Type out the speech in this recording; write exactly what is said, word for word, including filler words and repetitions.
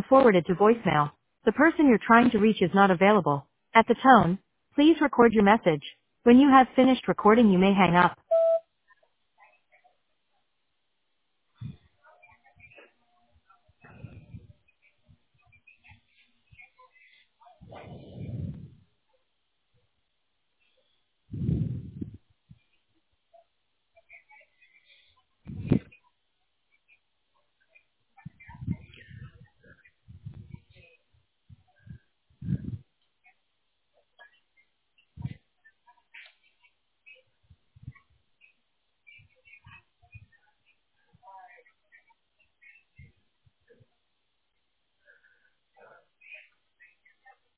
forwarded to voicemail. The person you're trying to reach is not available. At the tone, please record your message. When you have finished recording, you may hang up.